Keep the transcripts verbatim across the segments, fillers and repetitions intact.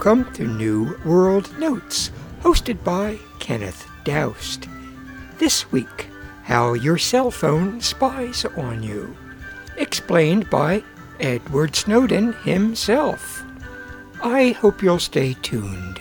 Welcome to New World Notes, hosted by Kenneth Doust. This week, how your cell phone spies on you. Explained by Edward Snowden himself. I hope you'll stay tuned.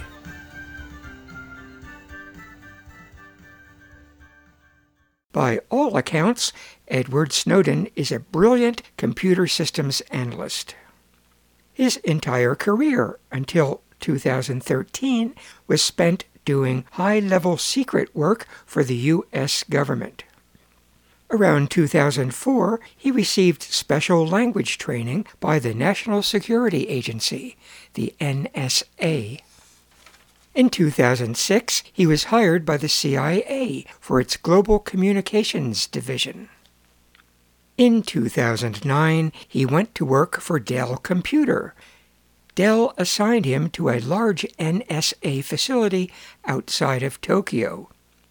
By all accounts, Edward Snowden is a brilliant computer systems analyst. His entire career until two thousand thirteen was spent doing high-level secret work for the U S government. Around two thousand four, he received special language training by the National Security Agency, the N S A. In two thousand six, he was hired by the C I A for its Global Communications Division. In two thousand nine, he went to work for Dell Computer. Dell assigned him to a large N S A facility outside of Tokyo.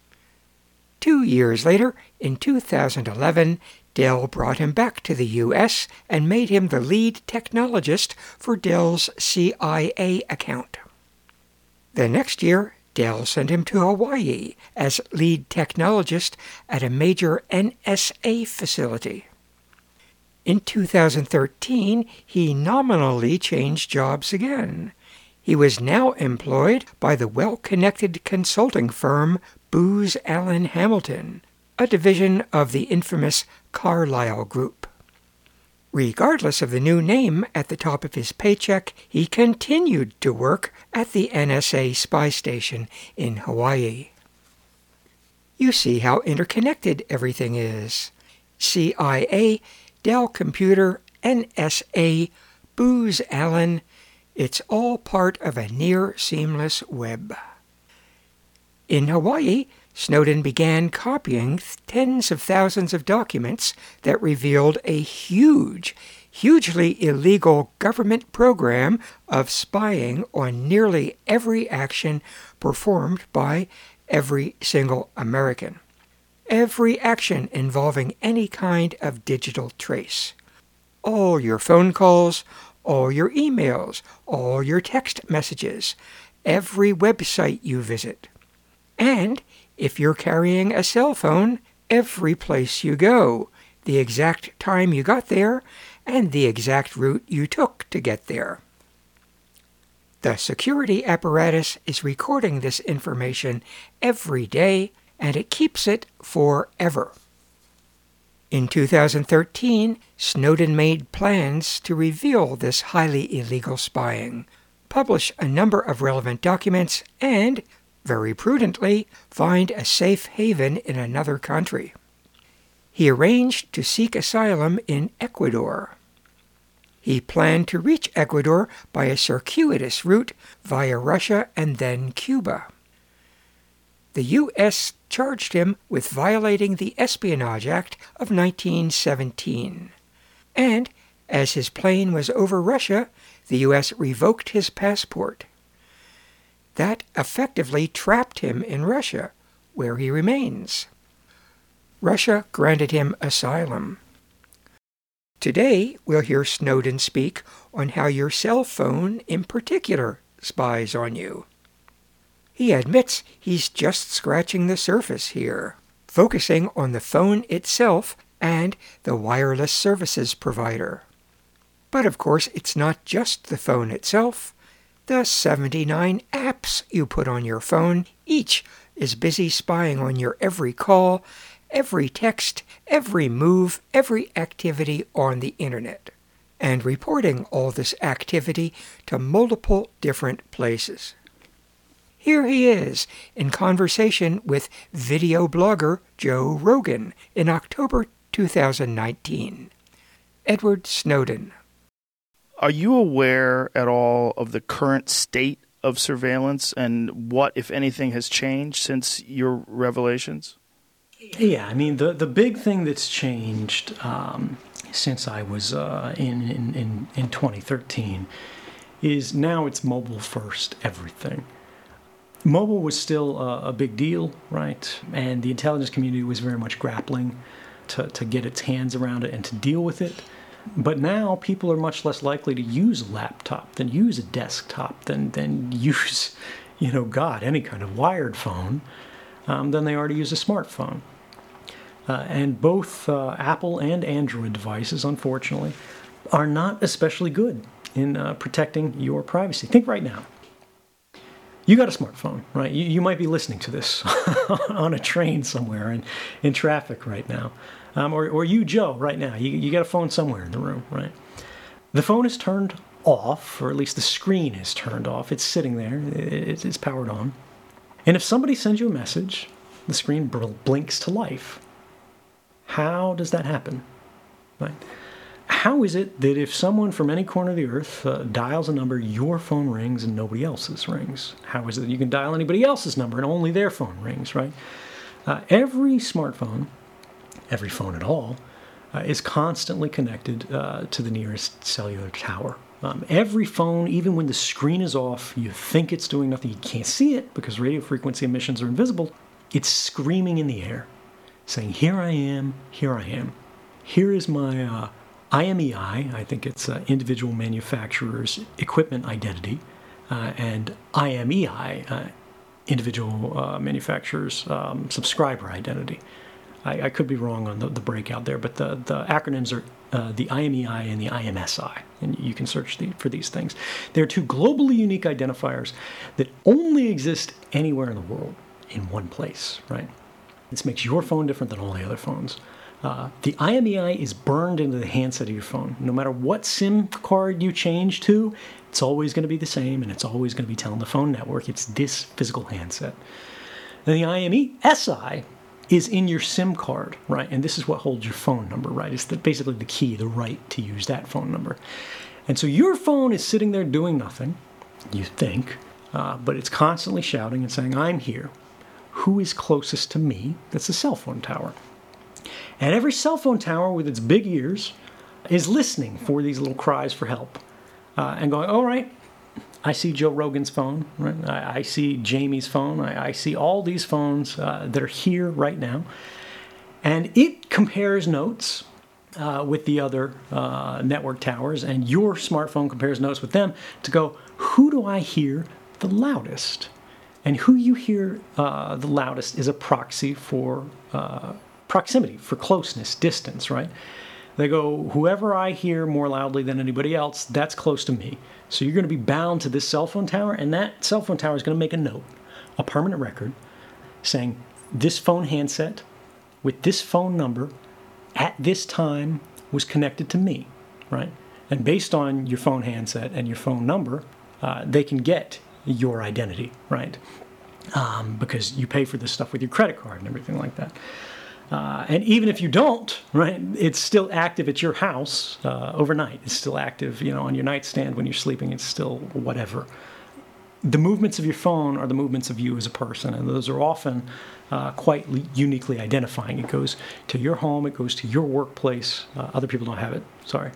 Two years later, in two thousand eleven, Dell brought him back to the U S and made him the lead technologist for Dell's C I A account. The next year, Dell sent him to Hawaii as lead technologist at a major N S A facility. In two thousand thirteen, he nominally changed jobs again. He was now employed by the well-connected consulting firm Booz Allen Hamilton, a division of the infamous Carlyle Group. Regardless of the new name at the top of his paycheck, he continued to work at the N S A spy station in Hawaii. You see how interconnected everything is. C I A, Dell Computer, N S A, Booz Allen, it's all part of a near-seamless web. In Hawaii, Snowden began copying tens of thousands of documents that revealed a huge, hugely illegal government program of spying on nearly every action performed by every single American. Every action involving any kind of digital trace. All your phone calls, all your emails, all your text messages, every website you visit. And if you're carrying a cell phone, every place you go, the exact time you got there, and the exact route you took to get there. The security apparatus is recording this information every day, and it keeps it forever. In two thousand thirteen, Snowden made plans to reveal this highly illegal spying, publish a number of relevant documents, and, very prudently, find a safe haven in another country. He arranged to seek asylum in Ecuador. He planned to reach Ecuador by a circuitous route via Russia and then Cuba. The U S charged him with violating the Espionage Act of nineteen seventeen. And, as his plane was over Russia, the U S revoked his passport. That effectively trapped him in Russia, where he remains. Russia granted him asylum. Today, we'll hear Snowden speak on how your cell phone in particular spies on you. He admits he's just scratching the surface here, focusing on the phone itself and the wireless services provider. But of course, it's not just the phone itself. The seventy-nine apps you put on your phone, each is busy spying on your every call, every text, every move, every activity on the internet, and reporting all this activity to multiple different places. Here he is in conversation with video blogger Joe Rogan in October two thousand nineteen. Edward Snowden. Are you aware at all of the current state of surveillance and what, if anything, has changed since your revelations? Yeah, I mean, the, the big thing that's changed um, since I was uh, in, in, in, in twenty thirteen is now it's mobile first everything. Mobile was still a, a big deal, right? And the intelligence community was very much grappling to, to get its hands around it and to deal with it. But now people are much less likely to use a laptop, than use a desktop, than, than use, you know, God, any kind of wired phone, um, than they are to use a smartphone. Uh, and both uh, Apple and Android devices, unfortunately, are not especially good in uh, protecting your privacy. Think right now. You got a smartphone, right? You, you might be listening to this on a train somewhere in, in traffic right now. Um, or, or you, Joe, right now. You, you got a phone somewhere in the room, right? The phone is turned off, or at least the screen is turned off. It's sitting there. It, it's powered on. And if somebody sends you a message, the screen blinks to life. How does that happen? Right? How is it that if someone from any corner of the earth uh, dials a number, your phone rings and nobody else's rings? How is it that you can dial anybody else's number and only their phone rings, right? Uh, every smartphone, every phone at all, uh, is constantly connected uh, to the nearest cellular tower. Um, every phone, even when the screen is off, you think it's doing nothing, you can't see it because radio frequency emissions are invisible, it's screaming in the air, saying, here I am, here I am. Here is my uh, I M E I, I think it's uh, individual manufacturer's equipment identity, uh, and I M E I, uh, individual uh, manufacturer's um, subscriber identity. I, I could be wrong on the, the breakout there, but the, the acronyms are uh, the I M E I and the I M S I, and you can search the, for these things. They're two globally unique identifiers that only exist anywhere in the world in one place, right? This makes your phone different than all the other phones. Uh, the I M E I is burned into the handset of your phone. No matter what SIM card you change to, it's always going to be the same, and it's always going to be telling the phone network it's this physical handset. And the I M E S I is in your SIM card, right? And this is what holds your phone number, right? It's the, basically the key, the right to use that phone number. And so your phone is sitting there doing nothing, you think, uh, but it's constantly shouting and saying, I'm here. Who is closest to me? That's the cell phone tower. And every cell phone tower with its big ears is listening for these little cries for help uh, and going, all right, I see Joe Rogan's phone, right? I, I see Jamie's phone. I, I see all these phones uh, that are here right now. And it compares notes uh, with the other uh, network towers, and your smartphone compares notes with them to go, who do I hear the loudest? And who you hear uh, the loudest is a proxy for uh, proximity, for closeness, distance, right? They go, whoever I hear more loudly than anybody else, that's close to me. So you're going to be bound to this cell phone tower, and that cell phone tower is going to make a note, a permanent record, saying this phone handset with this phone number at this time was connected to me, right? And based on your phone handset and your phone number, uh, they can get your identity, right? Um, because you pay for this stuff with your credit card and everything like that. Uh, and even if you don't, right, it's still active at your house uh, overnight. It's still active, you know, on your nightstand when you're sleeping. It's still whatever. The movements of your phone are the movements of you as a person, and those are often uh, quite le- uniquely identifying. It goes to your home. It goes to your workplace. Uh, other people don't have it. Sorry.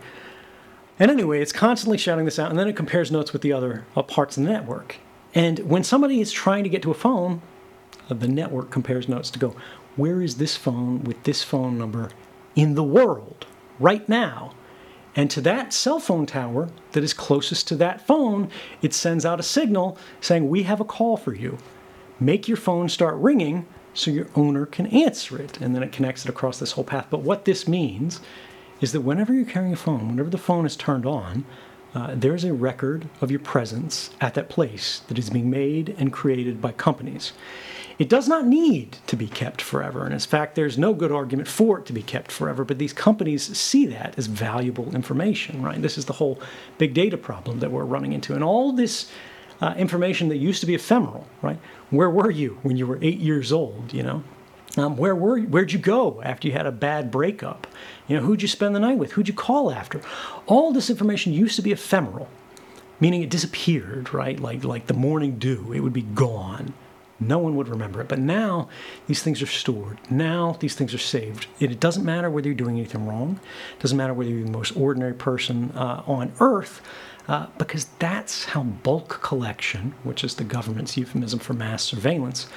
And anyway, it's constantly shouting this out, and then it compares notes with the other uh, parts of the network. And when somebody is trying to get to a phone, uh, the network compares notes to go, where is this phone with this phone number in the world right now? And to that cell phone tower that is closest to that phone, it sends out a signal saying, we have a call for you. Make your phone start ringing so your owner can answer it. And then it connects it across this whole path. But what this means is that whenever you're carrying a phone, whenever the phone is turned on, uh, there's a record of your presence at that place that is being made and created by companies. It does not need to be kept forever, and in fact, there's no good argument for it to be kept forever, but these companies see that as valuable information, right? This is the whole big data problem that we're running into, and all this uh, information that used to be ephemeral, right? Where were you when you were eight years old, you know? Um, where were you? Where'd you go after you had a bad breakup? You know, who'd you spend the night with? Who'd you call after? All this information used to be ephemeral, meaning it disappeared, right? Like, like the morning dew, it would be gone. No one would remember it. But now these things are stored. Now these things are saved. It, it doesn't matter whether you're doing anything wrong. It doesn't matter whether you're the most ordinary person uh, on Earth, uh, because that's how bulk collection, which is the government's euphemism for mass surveillance,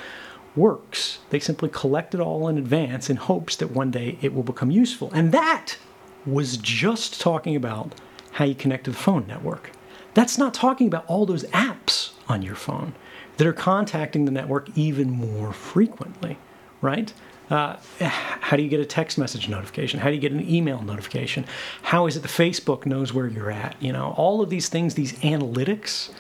works. They simply collect it all in advance in hopes that one day it will become useful. And that was just talking about how you connect to the phone network. That's not talking about all those apps on your phone that are contacting the network even more frequently, right? Uh, how do you get a text message notification? How do you get an email notification? How is it the Facebook knows where you're at? You know, all of these things, these analytics,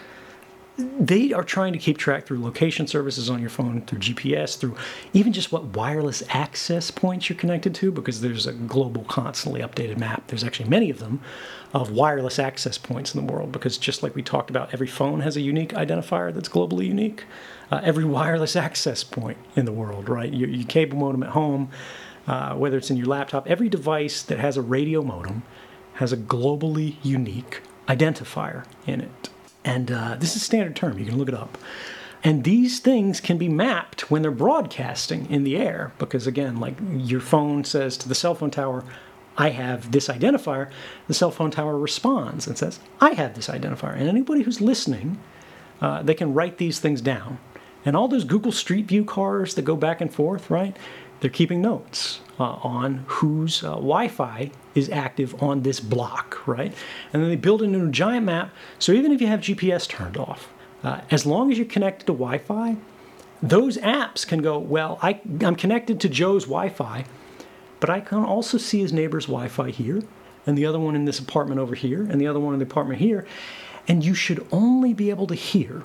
they are trying to keep track through location services on your phone, through G P S, through even just what wireless access points you're connected to, because there's a global, constantly updated map. There's actually many of them of wireless access points in the world, because just like we talked about, every phone has a unique identifier that's globally unique. Uh, every wireless access point in the world, right? Your, your cable modem at home, uh, whether it's in your laptop, every device that has a radio modem has a globally unique identifier in it. And uh, this is a standard term. You can look it up. And these things can be mapped when they're broadcasting in the air, because, again, like your phone says to the cell phone tower, I have this identifier. The cell phone tower responds and says, I have this identifier. And anybody who's listening, uh, they can write these things down. And all those Google Street View cars that go back and forth, right, they're keeping notes uh, on whose uh, Wi-Fi is active on this block, right? And then they build into a giant map. So even if you have G P S turned off, uh, as long as you're connected to Wi-Fi, those apps can go, well, I, I'm connected to Joe's Wi-Fi, but I can also see his neighbor's Wi-Fi here, and the other one in this apartment over here, and the other one in the apartment here. And you should only be able to hear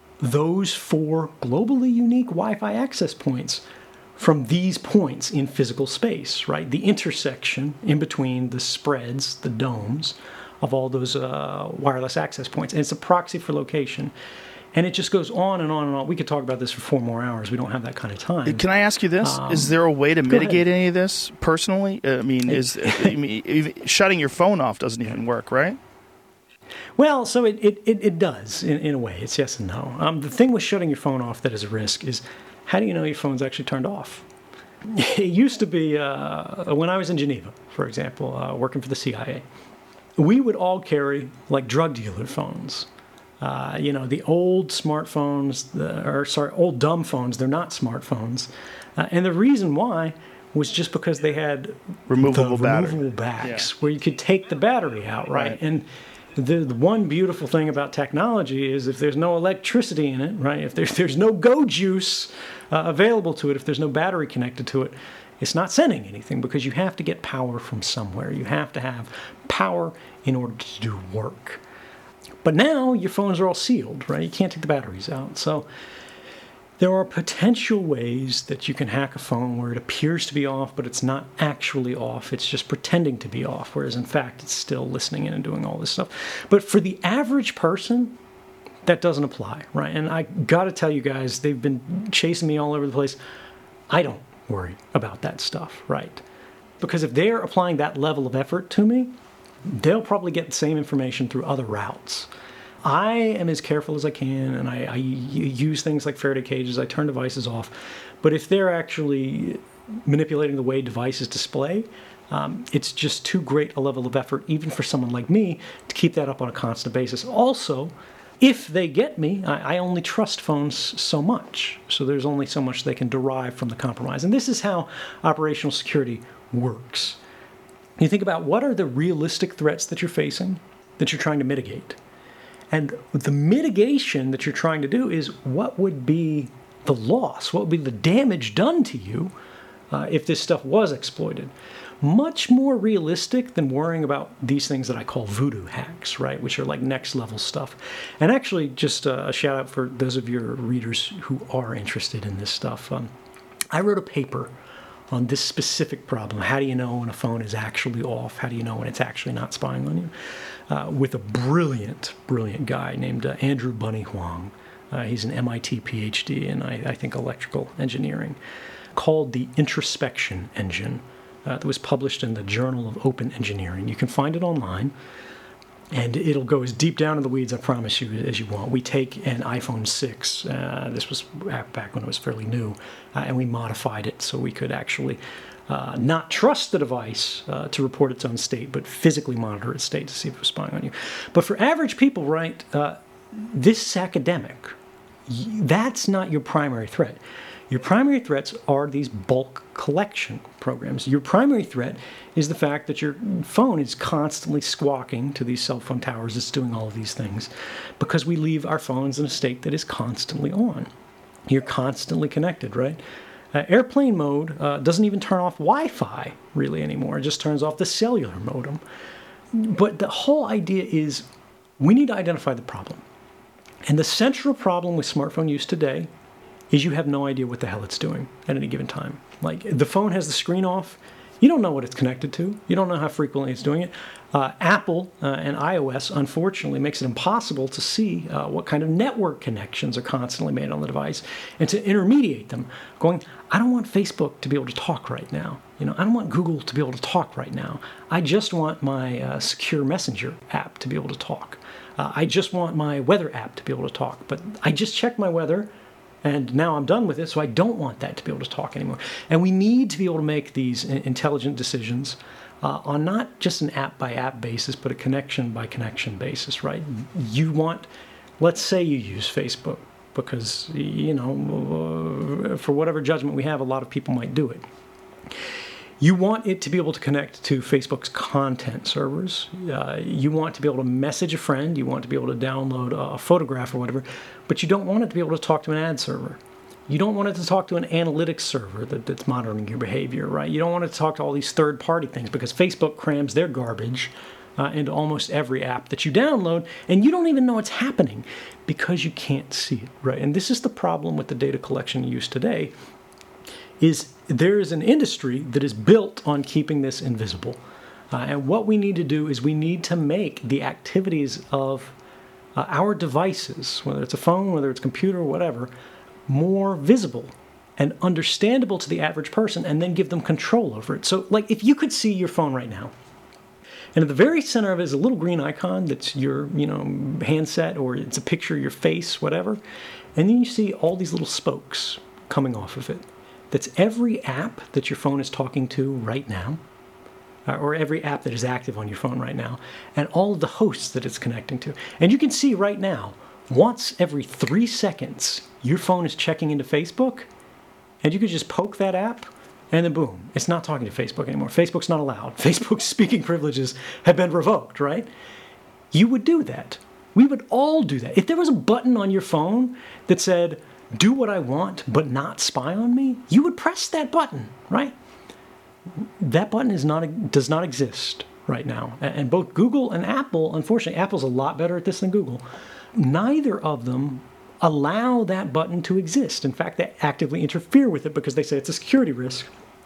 those four globally unique Wi-Fi access points from these points in physical space, right? The intersection in between the spreads, the domes, of all those uh, wireless access points. And it's a proxy for location. And it just goes on and on and on. We could talk about this for four more hours. We don't have that kind of time. Can I ask you this? Um, is there a way to mitigate ahead. any of this personally? I mean, is I mean, even shutting your phone off doesn't even work, right? Well, so it, it, it, it does, in, in a way. It's yes and no. Um, the thing with shutting your phone off that is a risk is, how do you know your phone's actually turned off? It used to be, uh, when I was in Geneva, for example, uh, working for the C I A, we would all carry, like, drug dealer phones. Uh, you know, the old smartphones, the, or sorry, old dumb phones, they're not smartphones. Uh, and the reason why was just because they had removable, the battery. removable backs, Yeah. where you could take the battery out, right? Right. And the, the one beautiful thing about technology is if there's no electricity in it, right? If there's, there's no go juice uh, available to it, if there's no battery connected to it, it's not sending anything, because you have to get power from somewhere. You have to have power in order to do work. But now your phones are all sealed, right? You can't take the batteries out. So there are potential ways that you can hack a phone where it appears to be off, but it's not actually off. It's just pretending to be off, whereas in fact it's still listening in and doing all this stuff. But for the average person, that doesn't apply, right? And I got to tell you guys, they've been chasing me all over the place. I don't worry about that stuff, right? Because if they're applying that level of effort to me, they'll probably get the same information through other routes. I am as careful as I can, and I, I use things like Faraday cages. I turn devices off. But if they're actually manipulating the way devices display, um, it's just too great a level of effort, even for someone like me, to keep that up on a constant basis. Also, if they get me, I, I only trust phones so much. So there's only so much they can derive from the compromise. And this is how operational security works. You think about, what are the realistic threats that you're facing that you're trying to mitigate? And the mitigation that you're trying to do is, what would be the loss? What would be the damage done to you uh, if this stuff was exploited? Much more realistic than worrying about these things that I call voodoo hacks, right? Which are like next level stuff. And actually, just a shout out for those of your readers who are interested in this stuff. Um, I wrote a paper on this specific problem. How do you know when a phone is actually off? How do you know when it's actually not spying on you? Uh, with a brilliant, brilliant guy named uh, Andrew Bunny Huang. Uh, he's an M I T PhD in, I, I think, electrical engineering, called the Introspection Engine. Uh, that was published in the Journal of Open Engineering. You can find it online, and it'll go as deep down in the weeds, I promise you, as you want. We take an iPhone six, uh, this was back when it was fairly new, uh, and we modified it so we could actually uh, not trust the device uh, to report its own state, but physically monitor its state to see if it was spying on you. But for average people, right, uh, this is academic. That's not your primary threat. Your primary threats are these bulk collection programs. Your primary threat is the fact that your phone is constantly squawking to these cell phone towers. It's doing all of these things because we leave our phones in a state that is constantly on. You're constantly connected, right? Uh, airplane mode uh, doesn't even turn off Wi-Fi really anymore. It just turns off the cellular modem. But the whole idea is we need to identify the problem. And the central problem with smartphone use today is you have no idea what the hell it's doing at any given time. Like, the phone has the screen off. You don't know what it's connected to. You don't know how frequently it's doing it. Uh, Apple uh, and iOS, unfortunately, makes it impossible to see uh, what kind of network connections are constantly made on the device and to intermediate them. Going, I don't want Facebook to be able to talk right now. You know, I don't want Google to be able to talk right now. I just want my uh, secure Messenger app to be able to talk. Uh, I just want my weather app to be able to talk. But I just checked my weather, and now I'm done with it, so I don't want that to be able to talk anymore. And we need to be able to make these intelligent decisions uh, on not just an app-by-app basis, but a connection-by-connection basis, right? You want, let's say you use Facebook, because, you know, uh, for whatever judgment we have, a lot of people might do it. You want it to be able to connect to Facebook's content servers. Uh, you want to be able to message a friend. You want to be able to download a photograph or whatever. But you don't want it to be able to talk to an ad server. You don't want it to talk to an analytics server that, that's monitoring your behavior, right? You don't want it to talk to all these third-party things because Facebook crams their garbage uh, into almost every app that you download, and you don't even know it's happening because you can't see it, right? And this is the problem with the data collection use today, is there is an industry that is built on keeping this invisible. Uh, and what we need to do is we need to make the activities of uh, our devices, whether it's a phone, whether it's a computer, whatever, more visible and understandable to the average person, and then give them control over it. So, like, if you could see your phone right now, and at the very center of it is a little green icon that's your, you know, handset, or it's a picture of your face, whatever, and then you see all these little spokes coming off of it. That's every app that your phone is talking to right now, or every app that is active on your phone right now, and all of the hosts that it's connecting to. And you can see right now, once every three seconds, your phone is checking into Facebook, and you could just poke that app, and then boom, it's not talking to Facebook anymore. Facebook's not allowed. Facebook's speaking privileges have been revoked, right? You would do that. We would all do that. If there was a button on your phone that said, do what I want, but not spy on me, you would press that button, right? That button is not does not exist right now. And both Google and Apple, unfortunately, Apple's a lot better at this than Google. Neither of them allow that button to exist. In fact, they actively interfere with it because they say it's a security risk.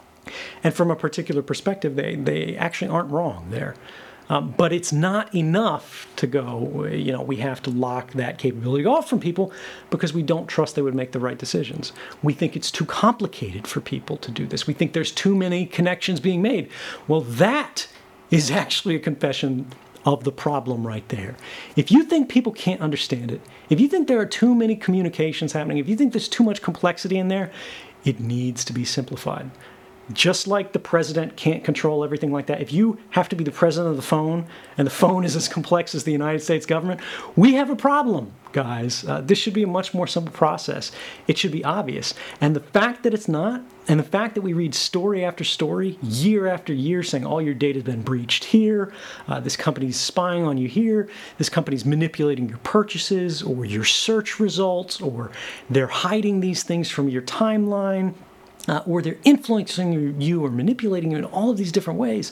And from a particular perspective, they, they actually aren't wrong there. Um, but it's not enough to go, you know, we have to lock that capability off from people because we don't trust they would make the right decisions. We think it's too complicated for people to do this. We think there's too many connections being made. Well, that is actually a confession of the problem right there. If you think people can't understand it, if you think there are too many communications happening, if you think there's too much complexity in there, it needs to be simplified. Just like the president can't control everything like that, if you have to be the president of the phone and the phone is as complex as the United States government, we have a problem, guys. Uh, this should be a much more simple process. It should be obvious. And the fact that it's not, and the fact that we read story after story, year after year, saying all your data has been breached here, uh, this company's spying on you here, this company's manipulating your purchases or your search results, or they're hiding these things from your timeline, Uh, or they're influencing you or manipulating you in all of these different ways,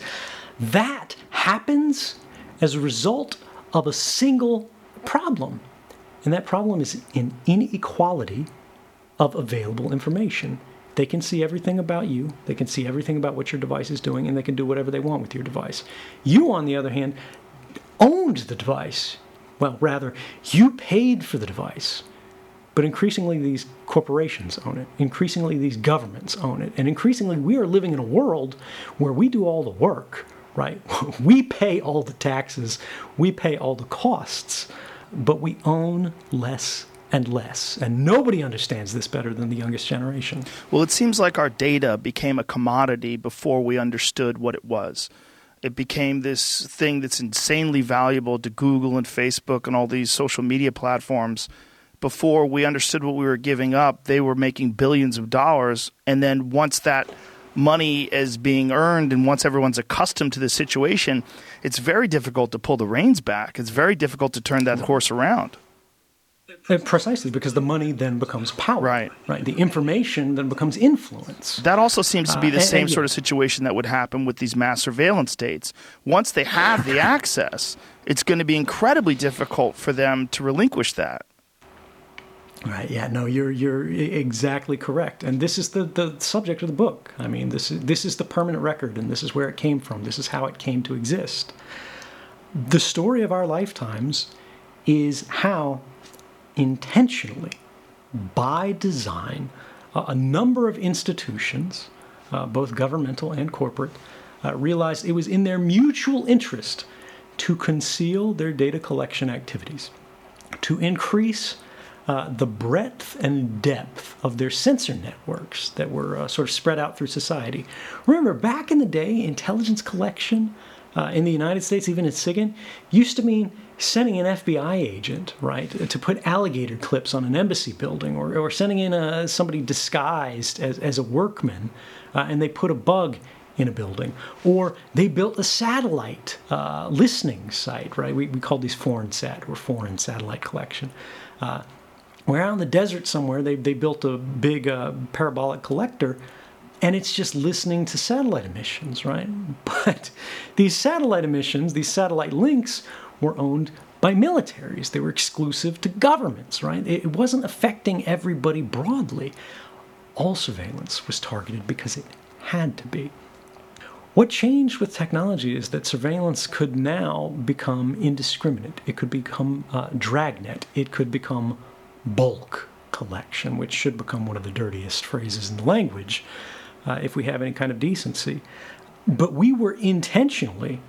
that happens as a result of a single problem. And that problem is an inequality of available information. They can see everything about you, they can see everything about what your device is doing, and they can do whatever they want with your device. You, on the other hand, owned the device. Well, rather, you paid for the device. But increasingly, these corporations own it. Increasingly, these governments own it. And increasingly, we are living in a world where we do all the work, right? We pay all the taxes. We pay all the costs. But we own less and less. And nobody understands this better than the youngest generation. Well, it seems like our data became a commodity before we understood what it was. It became this thing that's insanely valuable to Google and Facebook and all these social media platforms before we understood what we were giving up, they were making billions of dollars. And then once that money is being earned and once everyone's accustomed to the situation, it's very difficult to pull the reins back. It's very difficult to turn that horse around. Precisely, because the money then becomes power. Right. Right. The information then becomes influence. That also seems to be the Uh, and- same and- sort of situation that would happen with these mass surveillance states. Once they have the access, it's going to be incredibly difficult for them to relinquish that. Right. Yeah. No, you're you're e- exactly correct. And this is the, the subject of the book. I mean, this is this is the permanent record, and this is where it came from. This is how it came to exist. The story of our lifetimes is how intentionally, by design, uh, a number of institutions, uh, both governmental and corporate, uh, realized it was in their mutual interest to conceal their data collection activities, to increase uh, the breadth and depth of their sensor networks that were uh, sort of spread out through society. Remember, back in the day, intelligence collection uh, in the United States, even in SIGINT, used to mean sending an F B I agent, right, to put alligator clips on an embassy building, or, or sending in a, somebody disguised as, as a workman, uh, and they put a bug in a building. Or they built a satellite uh, listening site, right? We, we called these foreign sat, or foreign satellite collection. Uh, where out in the desert somewhere, they, they built a big uh, parabolic collector, and it's just listening to satellite emissions, right? But these satellite emissions, these satellite links, were owned by militaries. They were exclusive to governments, right? It wasn't affecting everybody broadly. All surveillance was targeted because it had to be. What changed with technology is that surveillance could now become indiscriminate. It could become uh, dragnet. It could become bulk collection, which should become one of the dirtiest phrases in the language uh, if we have any kind of decency. But we were intentionally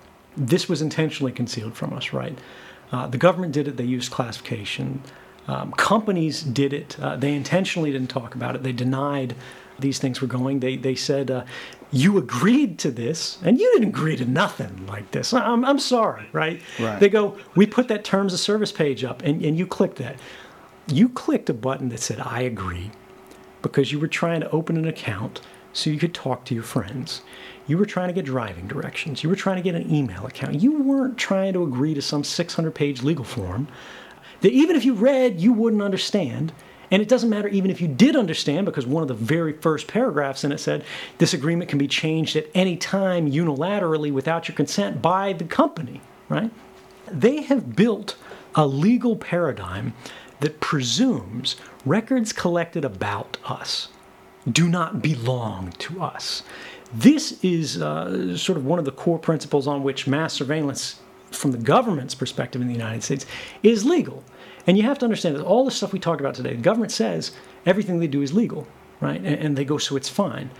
This was intentionally concealed from us, right? Uh, the government did it. They used classification. Um, companies did it. Uh, they intentionally didn't talk about it. They denied these things were going. They they said, uh, you agreed to this, and you didn't agree to nothing like this. I'm, I'm sorry, right? Right. They go, we put that terms of service page up, and, and you clicked that. You clicked a button that said, I agree, because you were trying to open an account so you could talk to your friends. You were trying to get driving directions. You were trying to get an email account. You weren't trying to agree to some six hundred page legal form that even if you read, you wouldn't understand. And it doesn't matter even if you did understand, because one of the very first paragraphs in it said, this agreement can be changed at any time unilaterally without your consent by the company, right? They have built a legal paradigm that presumes records collected about us do not belong to us. This is uh, sort of one of the core principles on which mass surveillance, from the government's perspective in the United States, is legal. And you have to understand that all the stuff we talk about today, the government says everything they do is legal, right? And, and they go, so it's fine.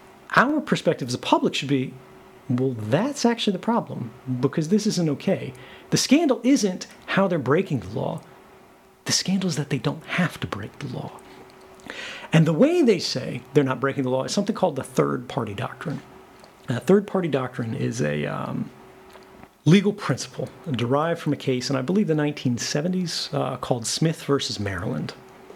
Our perspective as a public should be, well, that's actually the problem, because this isn't okay. The scandal isn't how they're breaking the law. The scandal is that they don't have to break the law. And the way they say they're not breaking the law is something called the third-party doctrine. Uh, third-party doctrine is a um, legal principle derived from a case in, I believe, the nineteen seventies uh, called Smith versus Maryland.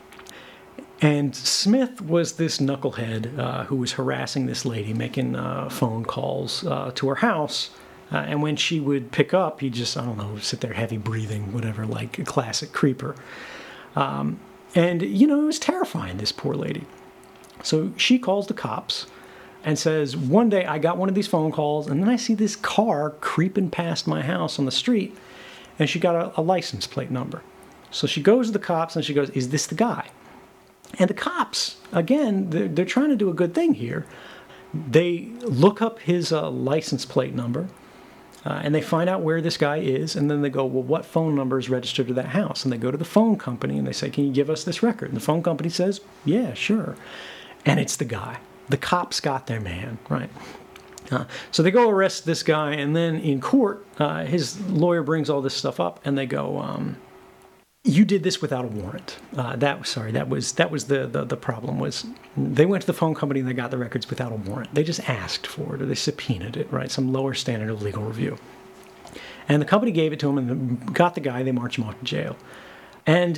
And Smith was this knucklehead uh, who was harassing this lady, making uh, phone calls uh, to her house. Uh, and when she would pick up, he'd just, I don't know, sit there heavy breathing, whatever, like a classic creeper. Um, And, you know, it was terrifying, this poor lady. So she calls the cops and says, one day I got one of these phone calls, and then I see this car creeping past my house on the street, and she got a, a license plate number. So she goes to the cops, and she goes, is this the guy? And the cops, again, they're, they're trying to do a good thing here. They look up his uh, license plate number, Uh, and they find out where this guy is, and then they go, well, what phone number is registered to that house? And they go to the phone company, and they say, can you give us this record? And the phone company says, yeah, sure. And it's the guy. The cops got their man, right? Uh, so they go arrest this guy, and then in court, uh, his lawyer brings all this stuff up, and they go, um, you did this without a warrant. Uh, that sorry, that was that was the, the the problem. Was they went to the phone company and they got the records without a warrant. They just asked for it, or they subpoenaed it, right? Some lower standard of legal review. And the company gave it to him and got the guy. They marched him off to jail. And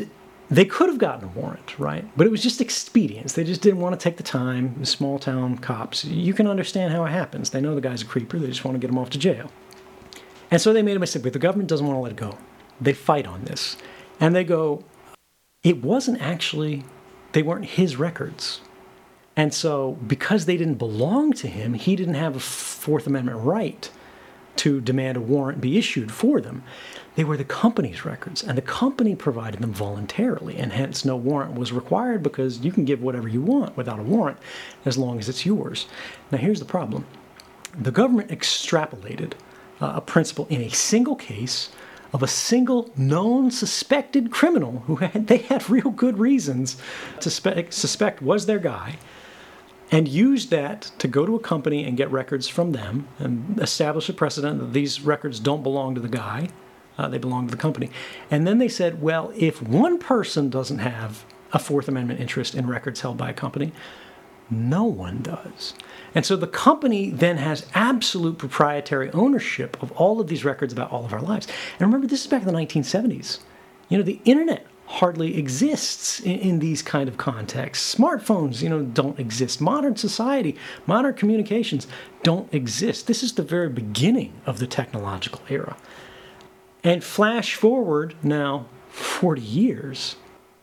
They could have gotten a warrant, right? But it was just expedience. They just didn't want to take the time. The small town cops, you can understand how it happens. They know the guy's a creeper. They just want to get him off to jail. And so they made a mistake, but the government doesn't want to let it go. They fight on this. And they go, it wasn't actually, they weren't his records. And so because they didn't belong to him, he didn't have a Fourth Amendment right to demand a warrant be issued for them. They were the company's records, and the company provided them voluntarily, and hence no warrant was required because you can give whatever you want without a warrant as long as it's yours. Now here's the problem. The government extrapolated uh, a principle in a single case of a single known suspected criminal who had, they had real good reasons to spe- suspect was their guy, and used that to go to a company and get records from them and establish a precedent that these records don't belong to the guy, uh, they belong to the company. And then they said, well, if one person doesn't have a Fourth Amendment interest in records held by a company, no one does. And so the company then has absolute proprietary ownership of all of these records about all of our lives. And remember, this is back in the nineteen seventies. You know, the internet hardly exists in, in these kind of contexts. Smartphones, you know, don't exist. Modern society, modern communications don't exist. This is the very beginning of the technological era. And flash forward now forty years,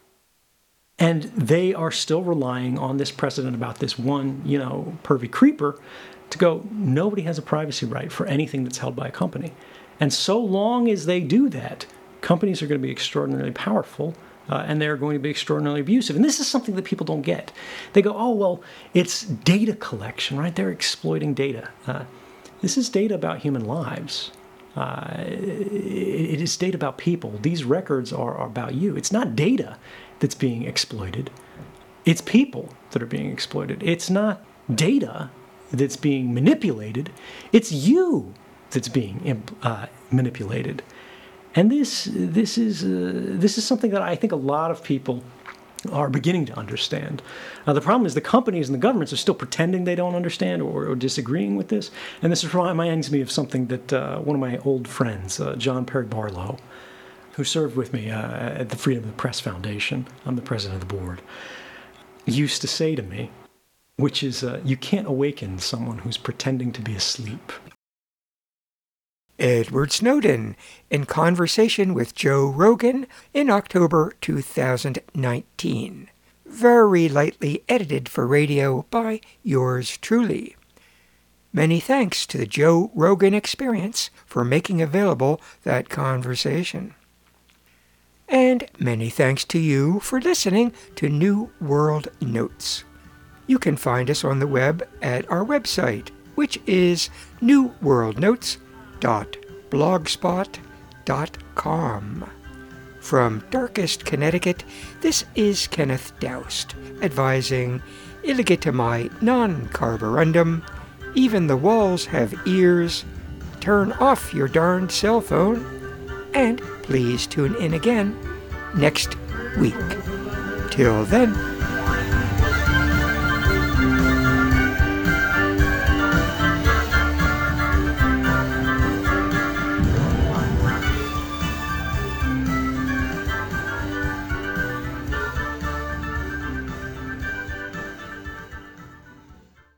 and they are still relying on this precedent about this one, you know, pervy creeper to go, nobody has a privacy right for anything that's held by a company. And so long as they do that, companies are going to be extraordinarily powerful, uh, and they're going to be extraordinarily abusive. And this is something that people don't get. They go, oh, well, it's data collection, right? They're exploiting data. Uh, this is data about human lives. Uh, it, it is data about people. These records are, are about you. It's not data that's being exploited. It's people that are being exploited. It's not data that's being manipulated. It's you that's being uh, manipulated. And this this is uh, this is something that I think a lot of people are beginning to understand. Uh, the problem is the companies and the governments are still pretending they don't understand or, or disagreeing with this. And this reminds me of something that uh, one of my old friends, uh, John Perry Barlow, who served with me uh, at the Freedom of the Press Foundation, I'm the president of the board, used to say to me, which is, uh, you can't awaken someone who's pretending to be asleep. Edward Snowden in conversation with Joe Rogan in October two thousand nineteen. Very lightly edited for radio by yours truly. Many thanks to the Joe Rogan Experience for making available that conversation. And many thanks to you for listening to New World Notes. You can find us on the web at our website, which is new world notes dot blogspot dot com. From darkest Connecticut, this is Kenneth Doust, advising illegitimi non carborundum, even the walls have ears, turn off your darned cell phone, and please tune in again next week. Till then,